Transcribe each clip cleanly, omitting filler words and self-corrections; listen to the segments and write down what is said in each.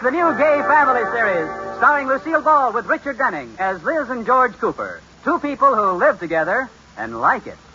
the new Gay Family series, starring Lucille Ball with Richard Denning as Liz and George Cooper, two people who live together and like it.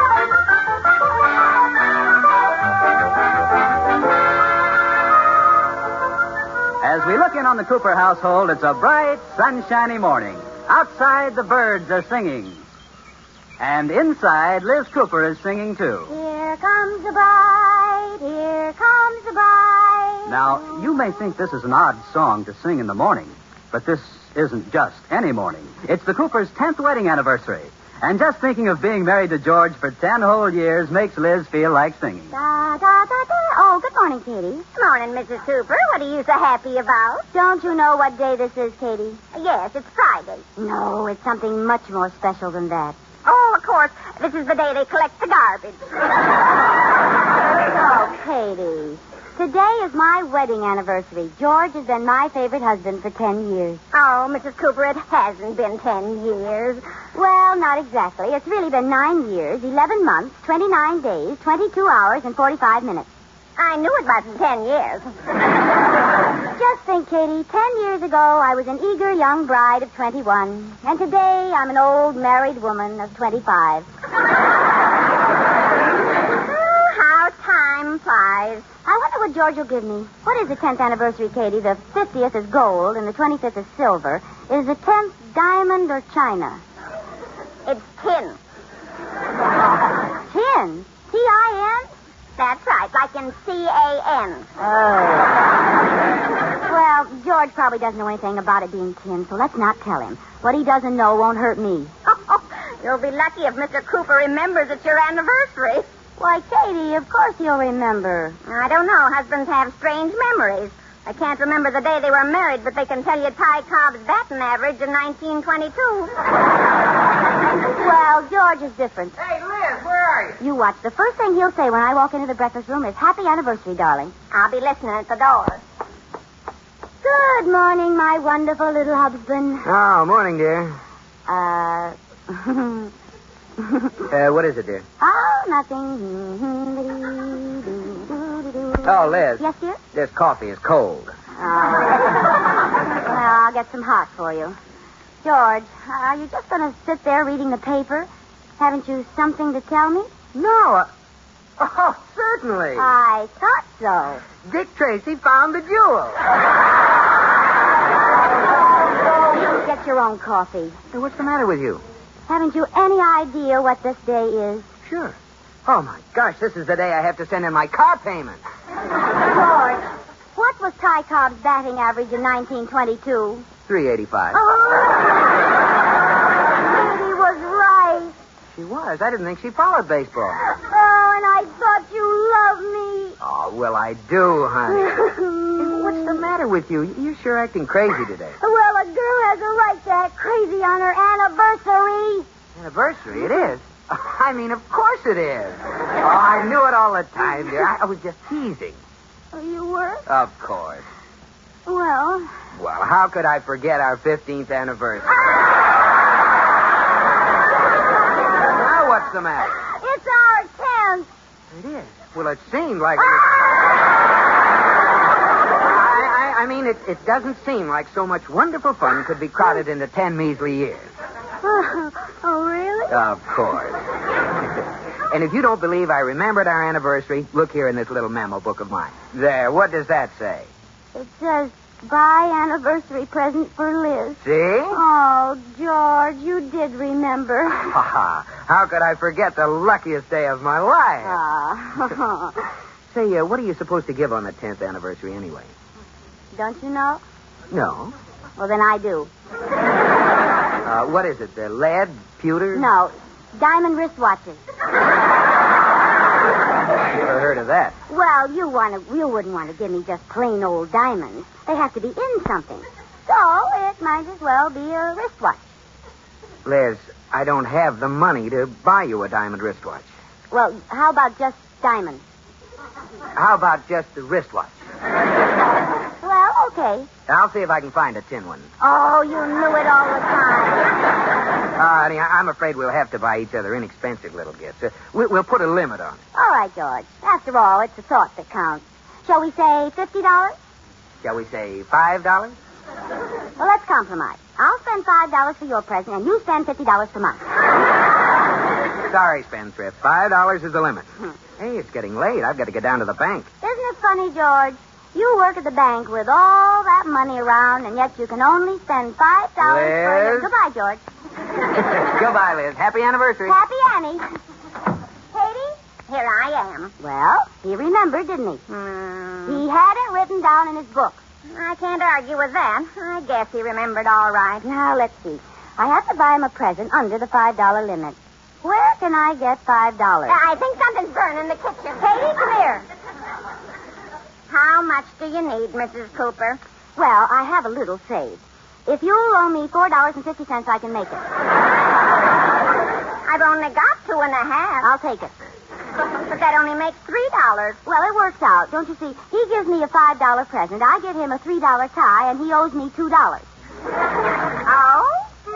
As we look in on the Cooper household, it's a bright, sunshiny morning. Outside, the birds are singing. And inside, Liz Cooper is singing, too. Here comes the bride, here comes the bride. Now, you may think this is an odd song to sing in the morning, but this isn't just any morning. It's the Coopers' 10th wedding anniversary. And just thinking of being married to George for 10 whole years makes Liz feel like singing. Da, da, da, da. Oh, good morning, Katie. Good morning, Mrs. Cooper. What are you so happy about? Don't you know what day this is, Katie? Yes, it's Friday. No, it's something much more special than that. Oh, of course. This is the day they collect the garbage. Oh, Katie. Today is my wedding anniversary. George has been my favorite husband for 10 years. Oh, Mrs. Cooper, it hasn't been 10 years. Well, not exactly. It's really been 9 years, 11 months, 29 days, 22 hours, and 45 minutes. I knew it wasn't 10 years. Just think, Katie, 10 years ago, I was an eager young bride of 21. And today, I'm an old married woman of 25. Oh, how time flies. I wonder what George will give me. What is the 10th anniversary, Katie? The 50th is gold and the 25th is silver. Is the 10th diamond or china? It's tin. Tin? T-I-N? That's right, like in C-A-N. Oh. Well, George probably doesn't know anything about it being tin, so let's not tell him. What he doesn't know won't hurt me. Oh, you'll be lucky if Mr. Cooper remembers it's your anniversary. Why, Katie, of course he'll remember. I don't know. Husbands have strange memories. I can't remember the day they were married, but they can tell you Ty Cobb's batting average in 1922. Well, George is different. Hey, Liz, where are you? You watch. The first thing he'll say when I walk into the breakfast room is, "Happy anniversary, darling." I'll be listening at the door. Good morning, my wonderful little husband. Oh, morning, dear. What is it, dear? Oh, nothing. Oh, Liz. Yes, dear? This coffee is cold. Well, I'll get some hot for you. George, are you just going to sit there reading the paper? Haven't you something to tell me? No. Oh, certainly. I thought so. Dick Tracy found the jewel. You get your own coffee. Hey, what's the matter with you? Haven't you any idea what this day is? Sure. Oh, my gosh, this is the day I have to send in my car payment. George, what was Ty Cobb's batting average in 1922? 385. Oh, Katie was right. She was. I didn't think she followed baseball. Oh, and I thought you loved me. Oh, well, I do, honey. Hey, what's the matter with you? You're sure acting crazy today. Well, a girl has a right to act crazy on her anniversary. Anniversary? It is? I mean, of course it is. Oh, I knew it all the time, dear. I was just teasing. Oh, you were? Of course. Well, Well, how could I forget our 15th anniversary? Now what's the matter? it's our 10th. It is. Well, it seemed like... I mean, it doesn't seem like so much wonderful fun could be crowded into 10 measly years. Oh, really? Of course. And if you don't believe I remembered our anniversary, look here in this little memo book of mine. There, what does that say? It says, buy anniversary present for Liz. See? Oh, George, you did remember. Ha! How could I forget the luckiest day of my life? Ah. Say, what are you supposed to give on the 10th anniversary anyway? Don't you know? No. Well, then I do. What is it? Lead? Pewter? No, diamond wristwatches. Never heard of that. Well, you wouldn't want to give me just plain old diamonds. They have to be in something. So it might as well be a wristwatch. Liz, I don't have the money to buy you a diamond wristwatch. Well, how about just diamonds? How about just the wristwatch? Well, okay. I'll see if I can find a tin one. Oh, you knew it all the time. Honey, I'm afraid we'll have to buy each other inexpensive little gifts. We'll put a limit on it. All right, George. After all, it's the thought that counts. Shall we say $50? Shall we say $5? Well, let's compromise. I'll spend $5 for your present, and you spend $50 for mine. Sorry, Spendthrift. $5 is the limit. Hey, it's getting late. I've got to get down to the bank. Isn't it funny, George? You work at the bank with all that money around, and yet you can only spend $5 for your... Liz? Goodbye, George. Goodbye, Liz. Happy anniversary. Happy Annie. Katie, here I am. Well, he remembered, didn't he? He had it written down in his book. I can't argue with that. I guess he remembered all right. Now, let's see. I have to buy him a present under the $5 limit. Where can I get $5? I think something's burning in the kitchen. Katie, come here. How much do you need, Mrs. Cooper? Well, I have a little saved. If you'll owe me $4.50, I can make it. I've only got 2.5. I'll take it. But that only makes $3. Well, it works out. Don't you see? He gives me a $5 present. I give him a $3 tie, and he owes me $2. Oh?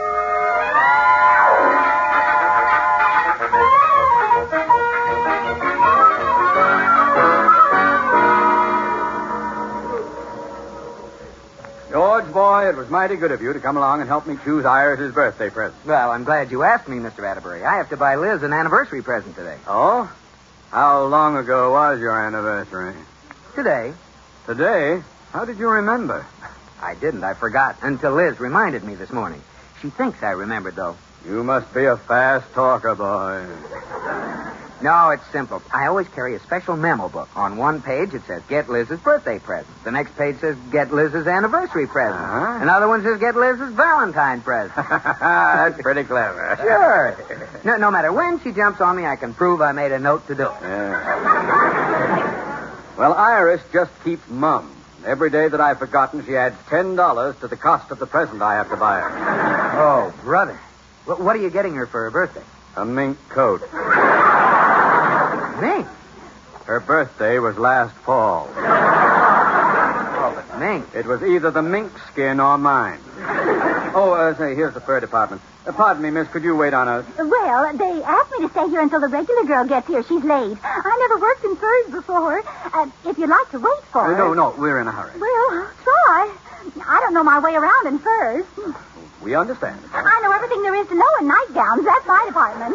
George, boy, it was mighty good of you to come along and help me choose Iris's birthday present. Well, I'm glad you asked me, Mr. Atterbury. I have to buy Liz an anniversary present today. Oh? How long ago was your anniversary? Today? Today? How did you remember? I didn't. I forgot until Liz reminded me this morning. She thinks I remembered, though. You must be a fast talker, boy. No, it's simple. I always carry a special memo book. On one page, it says, get Liz's birthday present. The next page says, get Liz's anniversary present. Uh-huh. Another one says, get Liz's Valentine present. That's pretty clever. Sure. No matter when she jumps on me, I can prove I made a note to do it. Yeah. Well, Iris just keeps mum. Every day that I've forgotten, she adds $10 to the cost of the present I have to buy her. Oh, brother. What are you getting her for her birthday? A mink coat. Mink? Her birthday was last fall. Oh, but mink. It was either the mink skin or mine. Say, here's the fur department. Pardon me, miss, could you wait on us? Well, they asked me to stay here until the regular girl gets here. She's late. I never worked in furs before. If you'd like to wait for her... No, we're in a hurry. Well, try. I don't know my way around in furs. We understand. I know everything there is to know in nightgowns. That's my department.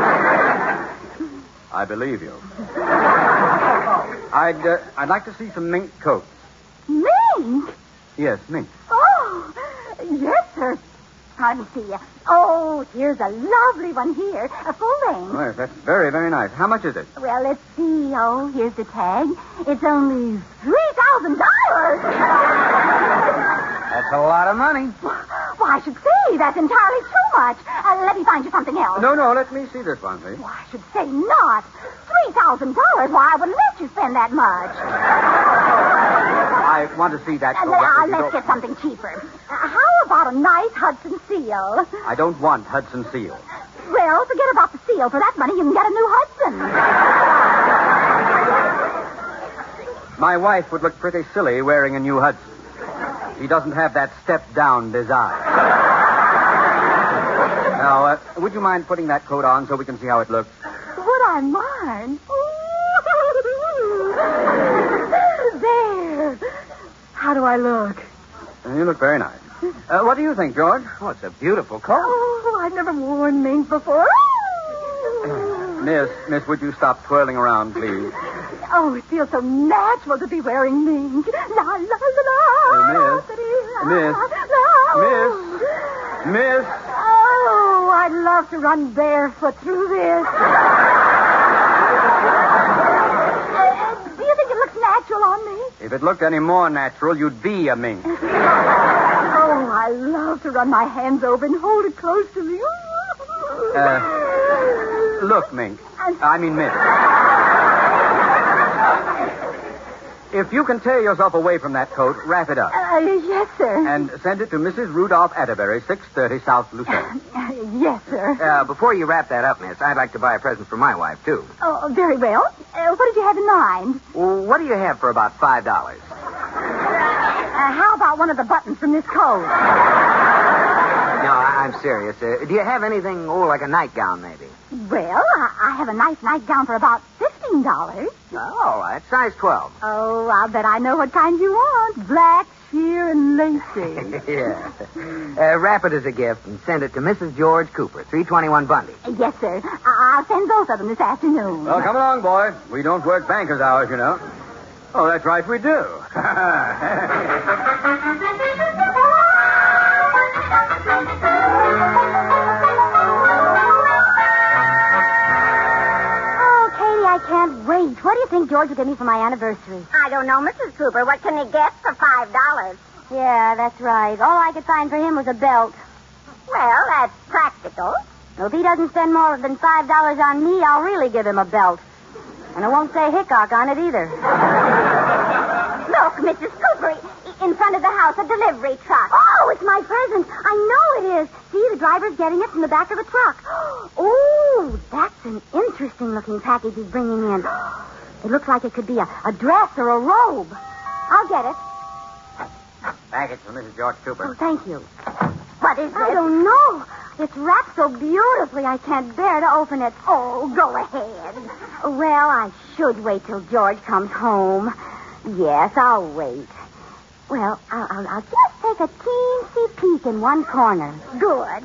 I believe you. I'd like to see some mink coats. Mink? Yes, mink. Oh, yes, sir. Let me see. Oh, here's a lovely one here. A full length. Oh, yes, that's very, very nice. How much is it? Well, let's see. Oh, here's the tag. It's only $3,000. That's a lot of money. Why, I should say that's entirely too much. Let me find you something else. No, let me see this one, please. Why, I should say not. $3,000. Why, I wouldn't let you spend that much. I want to see that coat. Let's get something cheaper. How about a nice Hudson seal? I don't want Hudson seal. Well, forget about the seal. For that money, you can get a new Hudson. My wife would look pretty silly wearing a new Hudson. She doesn't have that step-down design. Now, would you mind putting that coat on so we can see how it looks? Would I mind? There. How do I look? You look very nice. What do you think, George? Oh, it's a beautiful coat. Oh, I've never worn mink before. Miss, would you stop twirling around, please? Oh, it feels so natural to be wearing mink. La, la, la, la. Miss. Oh, I'd love to run barefoot through this. Do you think it looks natural on me? If it looked any more natural, you'd be a mink. Oh, I love to run my hands over and hold it close to me. Look, mink. Miss. If you can tear yourself away from that coat, wrap it up. Yes, sir. And send it to Mrs. Rudolph Atterbury, 630 South Lucerne. Yes, sir. Before you wrap that up, miss, I'd like to buy a present for my wife, too. Oh, very well. What did you have in mind? Well, what do you have for about $5? How about one of the buttons from this coat? No, I'm serious. Do you have anything, like a nightgown, maybe? Well, I have a nice nightgown for about $50. $15. Oh, all right. Size 12. Oh, I'll bet I know what kind you want. Black, sheer, and lacy. Yeah. Wrap it as a gift and send it to Mrs. George Cooper, 321 Bundy. Yes, sir. I'll send both of them this afternoon. Well, come along, boy. We don't work banker's hours, you know. Oh, that's right, we do. Oh, Katie, I can't wait. What do you think George will give me for my anniversary? I don't know, Mrs. Cooper. What can he get for $5? Yeah, that's right. All I could find for him was a belt. Well, that's practical. Well, if he doesn't spend more than $5 on me, I'll really give him a belt. And it won't say Hickok on it either. Look, Mrs. Cooper, in front of the house, a delivery truck. Oh, it's my present. I know it is. See, the driver's getting it from the back of the truck. Oh, that's an interesting-looking package he's bringing in. It looks like it could be a dress or a robe. I'll get it. Package for Mrs. George Cooper. Oh, thank you. What is I this? don't know. It's wrapped so beautifully I can't bear to open it. Oh, go ahead. Well, I should wait till George comes home. Yes, I'll wait. Well, I'll just take a teensy peek in one corner. Good.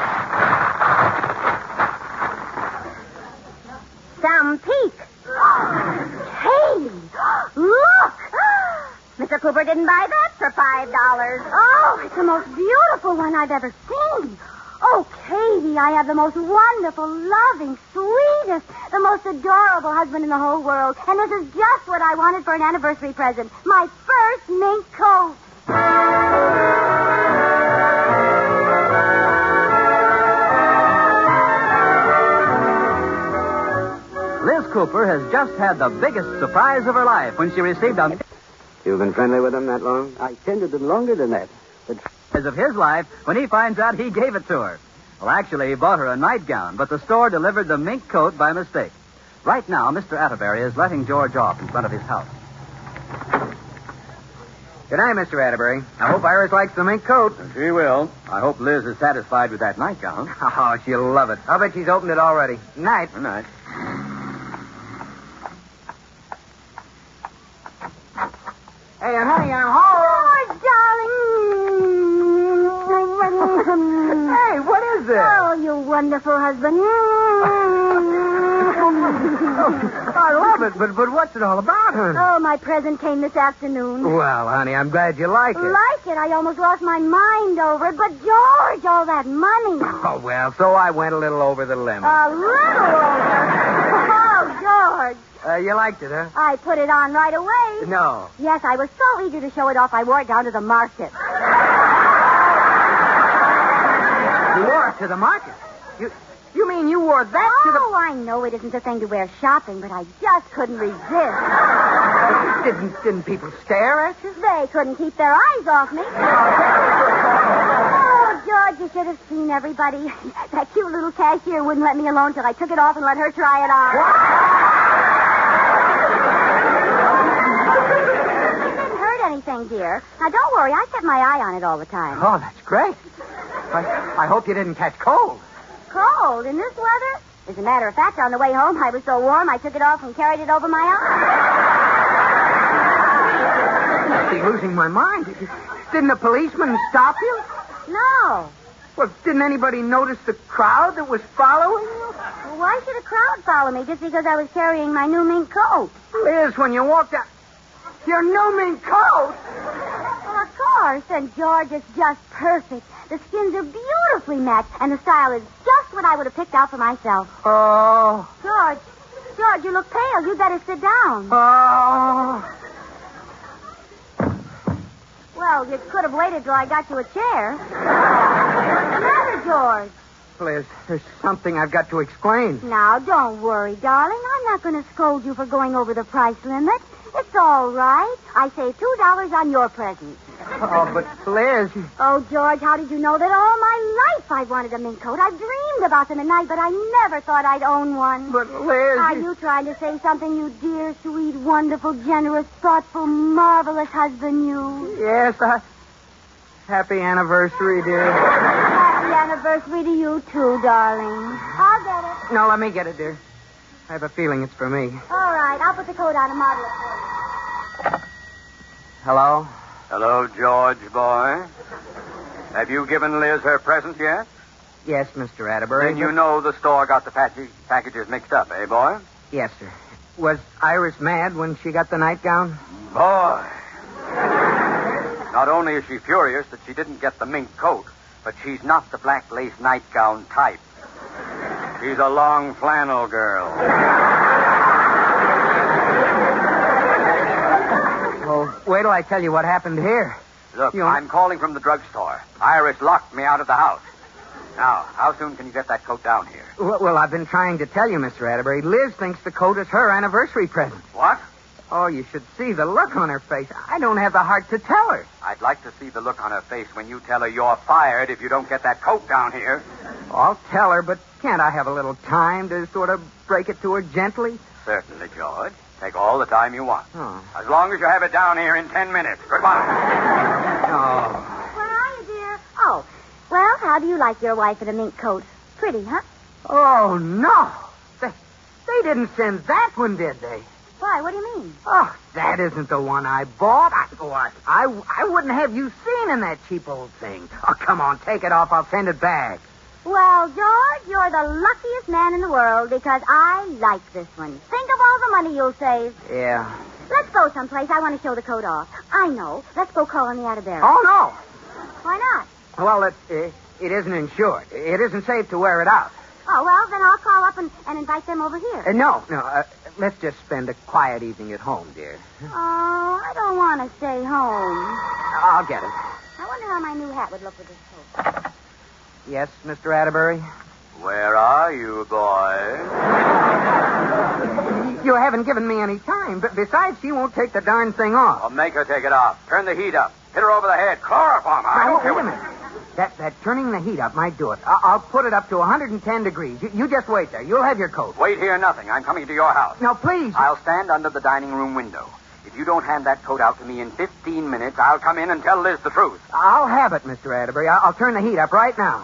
Some peak. Hey, look! Mr. Cooper didn't buy that for $5. Oh, it's the most beautiful one I've ever seen. Oh, Katie, I have the most wonderful, loving, sweetest, the most adorable husband in the whole world. And this is just what I wanted for an anniversary present. My first mink coat. Liz Cooper has just had the biggest surprise of her life when she received a You've been friendly with him that long? I tended them longer than that. But surprise of his life when he finds out he gave it to her. Well, actually, he bought her a nightgown, but the store delivered the mink coat by mistake. Right now, Mr. Atterbury is letting George off in front of his house. Good night, Mr. Atterbury. I hope Iris likes the mink coat. She will. I hope Liz is satisfied with that nightgown. Oh, she'll love it. I'll bet she's opened it already. Night. Good night. Hey, honey, I'm home. Oh, darling. Hey, what is this? Oh, you wonderful husband. I love it, but what's it all about, honey? Oh, my present came this afternoon. Well, honey, I'm glad you like it. Like it? I almost lost my mind over it. But, George, all that money. Oh, well, so I went a little over the limit. A little over. Oh, George. You liked it, huh? I put it on right away. No. Yes, I was so eager to show it off, I wore it down to the market. You wore it to the market? You mean you wore that to the... Oh, I know it isn't the thing to wear shopping, but I just couldn't resist. Didn't people stare at you? They couldn't keep their eyes off me. Oh, George, you should have seen everybody. That cute little cashier wouldn't let me alone till I took it off and let her try it on. It didn't hurt anything, dear. Now, don't worry. I kept my eye on it all the time. Oh, that's great. I hope you didn't catch cold. Cold in this weather? As a matter of fact, on the way home, I was so warm I took it off and carried it over my arm. I'm losing my mind. Didn't a policeman stop you? No. Well, didn't anybody notice the crowd that was following you? Well, why should a crowd follow me just because I was carrying my new mink coat? Liz, when you walked out... Your new mink coat? Well, of course. And George, it's just perfect. The skins are beautifully matched, and the style is just what I would have picked out for myself. Oh. George, you look pale. You'd better sit down. Oh. Well, you could have waited till I got you a chair. What's the matter, George? Liz, there's something I've got to explain. Now, don't worry, darling. I'm not going to scold you for going over the price limit. It's all right. I saved $2 on your present. Oh, but Liz... Oh, George, how did you know that all my life I wanted a mink coat? I've dreamed about them at night, but I never thought I'd own one. But, Liz... Are you trying to say something, you dear, sweet, wonderful, generous, thoughtful, marvelous husband, you? Yes, Happy anniversary, dear. Happy anniversary to you, too, darling. I'll get it. No, let me get it, dear. I have a feeling it's for me. All right, I'll put the coat on and model it for you. Hello? Hello, George, boy. Have you given Liz her present yet? Yes, Mr. Atterbury. Then you know the store got the packages mixed up, eh, boy? Yes, sir. Was Iris mad when she got the nightgown? Boy. Not only is she furious that she didn't get the mink coat, but she's not the black lace nightgown type. She's a long flannel girl. Well, wait till I tell you what happened here. Look, I'm calling from the drugstore. Iris locked me out of the house. Now, how soon can you get that coat down here? Well, I've been trying to tell you, Mr. Atterbury. Liz thinks the coat is her anniversary present. What? Oh, you should see the look on her face. I don't have the heart to tell her. I'd like to see the look on her face when you tell her you're fired if you don't get that coat down here. I'll tell her, but can't I have a little time to sort of break it to her gently? Certainly, George. Take all the time you want. Oh. As long as you have it down here in 10 minutes. Goodbye. Oh. Where are you, dear? Oh, well, how do you like your wife in a mink coat? Pretty, huh? Oh, no. They didn't send that one, did they? Why, what do you mean? Oh, that isn't the one I bought. I wouldn't have you seen in that cheap old thing. Oh, come on, take it off. I'll send it back. Well, George, you're the luckiest man in the world because I like this one. Think of all the money you'll save. Yeah. Let's go someplace. I want to show the coat off. I know. Let's go call on the Atterbury. Oh, no. Why not? Well, it isn't insured. It isn't safe to wear it out. Oh, well, then I'll call up and invite them over here. No. Let's just spend a quiet evening at home, dear. Oh, I don't want to stay home. I'll get it. I wonder how my new hat would look with this coat. Yes, Mr. Atterbury? Where are you, boy? You haven't given me any time, but besides, she won't take the darn thing off. I'll make her take it off. Turn the heat up. Hit her over the head. Chloroform her. I don't care Wait a what... minute. That turning the heat up might do it. I'll put it up to 110 degrees. You just wait there. You'll have your coat. Wait here, nothing. I'm coming to your house. Now, please. I'll stand under the dining room window. If you don't hand that coat out to me in 15 minutes, I'll come in and tell Liz the truth. I'll have it, Mr. Atterbury. I'll turn the heat up right now.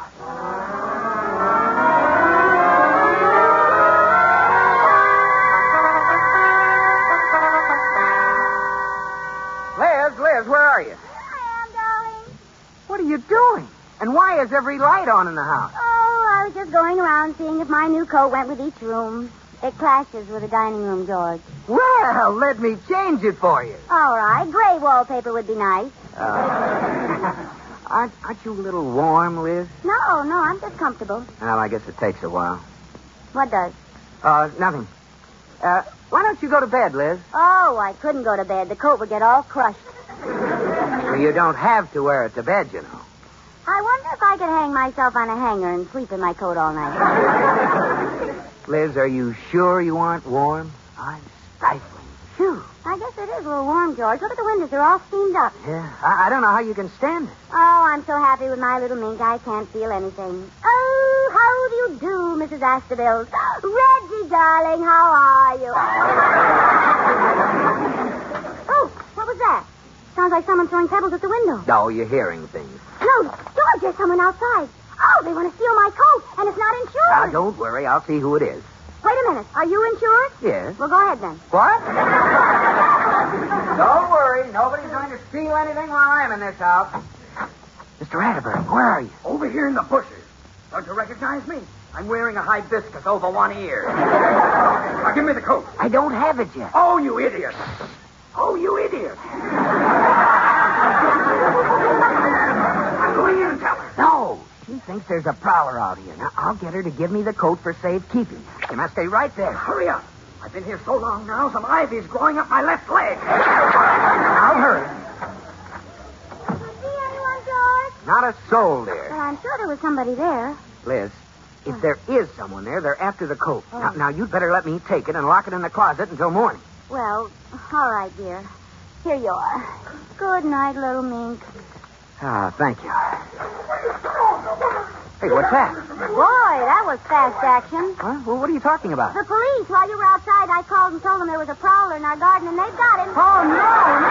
Liz, where are you? Here I am, darling. What are you doing? And why is every light on in the house? Oh, I was just going around seeing if my new coat went with each room. It clashes with the dining room, George. Well, let me change it for you. All right. Gray wallpaper would be nice. Aren't you a little warm, Liz? No, I'm just comfortable. Well, I guess it takes a while. What does? Nothing. Why don't you go to bed, Liz? Oh, I couldn't go to bed. The coat would get all crushed. Well, you don't have to wear it to bed, you know. I wonder if I could hang myself on a hanger and sleep in my coat all night. Liz, are you sure you aren't warm? I'm stifling. Phew. I guess it is a little warm, George. Look at the windows. They're all steamed up. Yeah, I don't know how you can stand it. Oh, I'm so happy with my little mink. I can't feel anything. Oh, how do you do, Mrs. Astorbilt? Reggie, darling, how are you? Oh, what was that? Sounds like someone throwing pebbles at the window. No, you're hearing things. No, George, there's someone outside. Oh, they want to steal my coat, and it's not insured. Now, don't worry. I'll see who it is. Wait a minute. Are you insured? Yes. Well, go ahead then. What? Don't worry. Nobody's going to steal anything while I'm in this house. Mr. Atterbury, where are you? Over here in the bushes. Don't you recognize me? I'm wearing a hibiscus over one ear. Now, give me the coat. I don't have it yet. Oh, you idiot. Oh, you idiot. I'm going in and tell her. No. She thinks there's a prowler out here. Now, I'll get her to give me the coat for safekeeping. You must stay right there. Hurry up. I've been here so long now, some ivy's growing up my left leg. I'll hurry. Did you see anyone, George? Not a soul there. Well, I'm sure there was somebody there. Liz, if there is someone there, they're after the coat. Now, you'd better let me take it and lock it in the closet until morning. Well, all right, dear. Here you are. Good night, little mink. Ah, thank you. Hey, what's that? Boy, that was fast action. Huh? Well, what are you talking about? The police, while you were outside, I called and told them there was a prowler in our garden, and they've got him. Oh, no.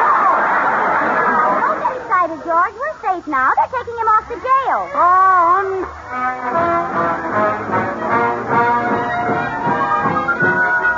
Don't get excited, George. We're safe now. They're taking him off to jail. Oh,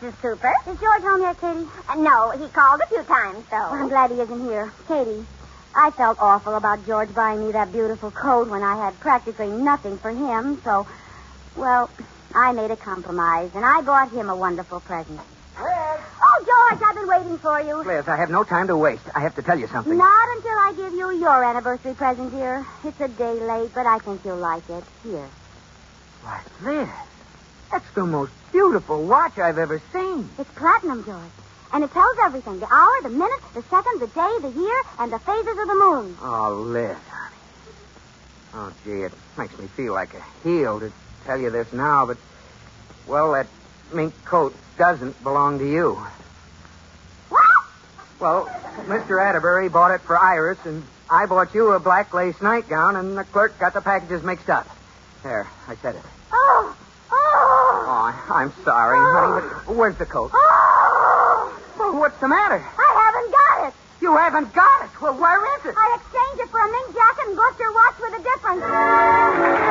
Mrs. Super. Is George home yet, Katie? No, he called a few times, Well, I'm so. glad he isn't here. Katie, I felt awful about George buying me that beautiful coat when I had practically nothing for him, so, well, I made a compromise, and I bought him a wonderful present. Oh, George, I've been waiting for you. Liz, I have no time to waste. I have to tell you something. Not until I give you your anniversary present, dear. It's a day late, but I think you'll like it. Here. Why, Liz, that's the most beautiful watch I've ever seen. It's platinum, George. And it tells everything. The hour, the minute, the second, the day, the year, and the phases of the moon. Oh, Liz, honey. Oh, gee, it makes me feel like a heel to tell you this now, but, well, that mink coat doesn't belong to you. What? Well, Mr. Atterbury bought it for Iris, and I bought you a black lace nightgown, and the clerk got the packages mixed up. There, I said it. Oh! Oh, I'm sorry, honey, but where's the coat? Oh! Well, what's the matter? I haven't got it. You haven't got it. Well, where is it? I exchanged it for a mink jacket and bought your watch with a difference.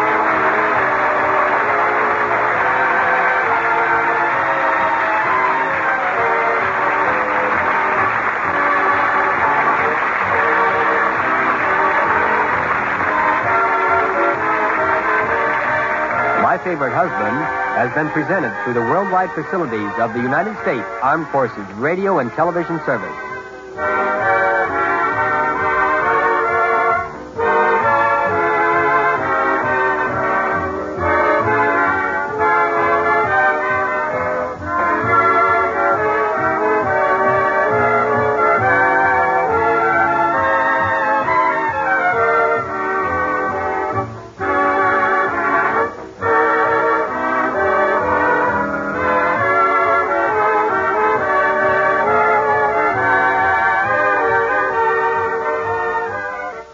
My Favorite Husband has been presented through the worldwide facilities of the United States Armed Forces Radio and Television Service.